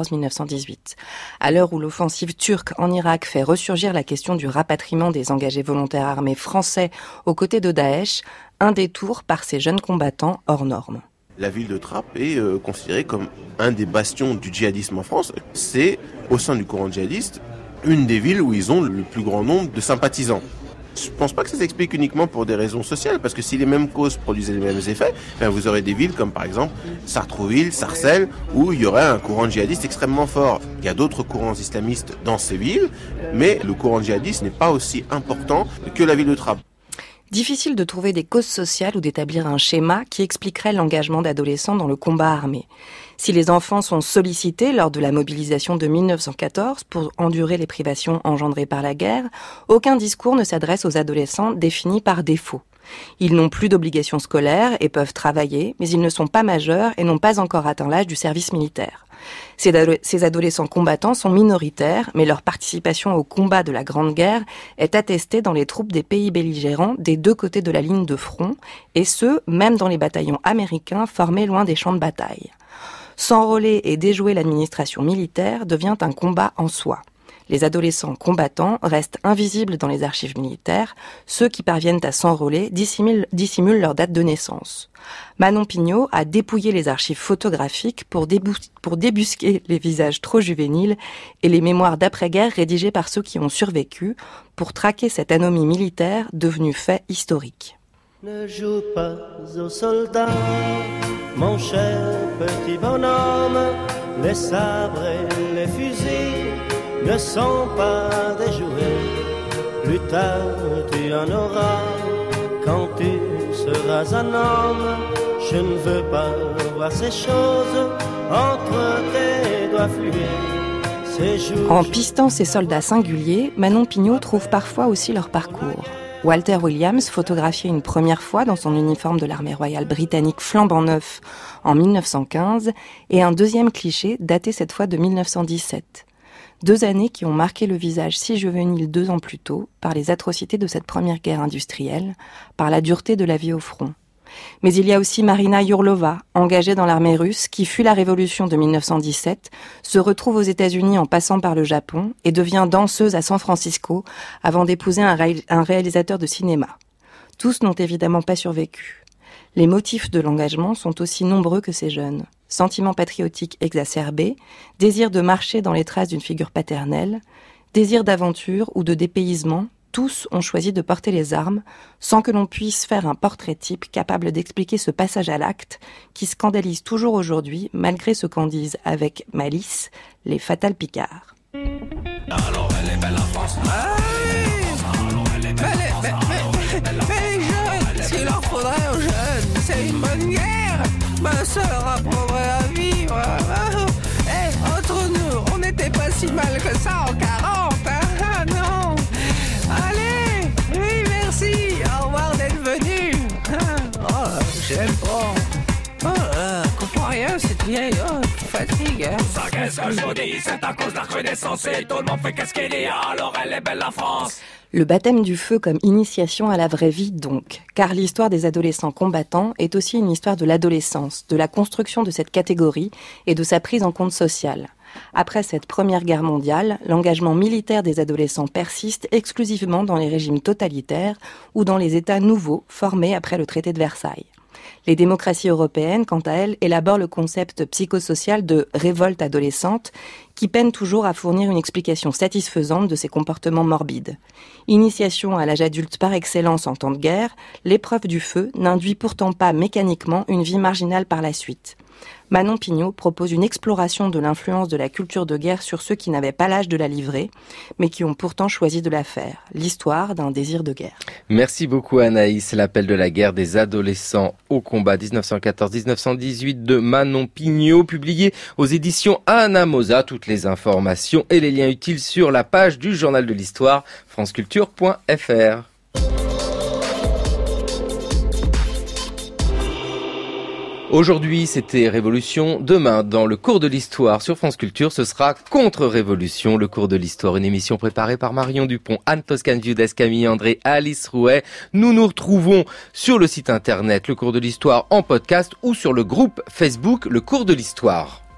À l'heure où l'offensive turque en Irak fait ressurgir la question du rapatriement des engagés volontaires armés français aux côtés de Daesh, un détour par ces jeunes combattants hors normes. La ville de Trappes est considérée comme un des bastions du djihadisme en France. C'est, au sein du courant djihadiste, une des villes où ils ont le plus grand nombre de sympathisants. Je pense pas que ça s'explique uniquement pour des raisons sociales, parce que si les mêmes causes produisaient les mêmes effets, vous aurez des villes comme par exemple Sartrouville, Sarcelles, où il y aurait un courant djihadiste extrêmement fort. Il y a d'autres courants islamistes dans ces villes, mais le courant djihadiste n'est pas aussi important que la ville de Trappes. Difficile de trouver des causes sociales ou d'établir un schéma qui expliquerait l'engagement d'adolescents dans le combat armé. Si les enfants sont sollicités lors de la mobilisation de 1914 pour endurer les privations engendrées par la guerre, aucun discours ne s'adresse aux adolescents définis par défaut. Ils n'ont plus d'obligations scolaires et peuvent travailler, mais ils ne sont pas majeurs et n'ont pas encore atteint l'âge du service militaire. Ces adolescents combattants sont minoritaires, mais leur participation au combat de la Grande Guerre est attestée dans les troupes des pays belligérants des deux côtés de la ligne de front, et ce, même dans les bataillons américains formés loin des champs de bataille. S'enrôler et déjouer l'administration militaire devient un combat en soi. Les adolescents combattants restent invisibles dans les archives militaires. Ceux qui parviennent à s'enrôler dissimulent leur date de naissance. Manon Pignot a dépouillé les archives photographiques pour débusquer les visages trop juvéniles et les mémoires d'après-guerre rédigées par ceux qui ont survécu pour traquer cette anomie militaire devenue fait historique. Ne joue pas aux soldats, mon cher petit bonhomme. Les sabres et les fusils ne sont pas des jouets. Plus tard tu en auras quand tu seras un homme. Je ne veux pas voir ces choses entre tes doigts fluets. En pistant ces soldats singuliers, Manon Pignot trouve parfois aussi leur parcours. Walter Williams, photographié une première fois dans son uniforme de l'armée royale britannique flambant neuf en 1915, et un deuxième cliché daté cette fois de 1917. 2 années qui ont marqué le visage si juvénile 2 ans plus tôt par les atrocités de cette première guerre industrielle, par la dureté de la vie au front. Mais il y a aussi Marina Yurlova, engagée dans l'armée russe, qui fuit la révolution de 1917, se retrouve aux États-Unis en passant par le Japon et devient danseuse à San Francisco avant d'épouser un réalisateur de cinéma. Tous n'ont évidemment pas survécu. Les motifs de l'engagement sont aussi nombreux que ces jeunes. Sentiment patriotique exacerbé, désir de marcher dans les traces d'une figure paternelle, désir d'aventure ou de dépaysement. Tous ont choisi de porter les armes sans que l'on puisse faire un portrait type capable d'expliquer ce passage à l'acte qui scandalise toujours aujourd'hui malgré ce qu'en disent avec malice les Fatal Picards. Alors elle est belle la France. Mais les jeunes, ce qu'il leur faudrait aux jeunes, c'est une bonne guerre. Ça leur apprendrait à vivre. Entre nous, on n'était pas si mal que ça en 40, hein, non. Allez, oui, merci, au revoir d'être venu. Oh, j'aime pas. Oh, comprends rien, cette vieille, fatigue. Ça, qu'est-ce que je vous dis, c'est à cause de la recrudescence et tout le monde fait qu'est-ce qu'il y a, alors elle est belle la France. Le baptême du feu comme initiation à la vraie vie donc, car l'histoire des adolescents combattants est aussi une histoire de l'adolescence, de la construction de cette catégorie et de sa prise en compte sociale. Après cette Première Guerre mondiale, l'engagement militaire des adolescents persiste exclusivement dans les régimes totalitaires ou dans les États nouveaux formés après le traité de Versailles. Les démocraties européennes, quant à elles, élaborent le concept psychosocial de révolte adolescente qui peine toujours à fournir une explication satisfaisante de ces comportements morbides. Initiation à l'âge adulte par excellence en temps de guerre, l'épreuve du feu n'induit pourtant pas mécaniquement une vie marginale par la suite. Manon Pignot propose une exploration de l'influence de la culture de guerre sur ceux qui n'avaient pas l'âge de la livrer, mais qui ont pourtant choisi de la faire. L'histoire d'un désir de guerre. Merci beaucoup Anaïs. L'appel de la guerre des adolescents au combat 1914-1918 de Manon Pignot, publié aux éditions Anamosa. Toutes les informations et les liens utiles sur la page du Journal de l'Histoire, franceculture.fr. Aujourd'hui, c'était Révolution. Demain, dans le cours de l'Histoire sur France Culture, ce sera Contre-Révolution, le cours de l'Histoire. Une émission préparée par Marion Dupont, Anne Toscan-Viudès, Camille André, Alice Rouet. Nous nous retrouvons sur le site internet Le Cours de l'Histoire en podcast ou sur le groupe Facebook Le Cours de l'Histoire.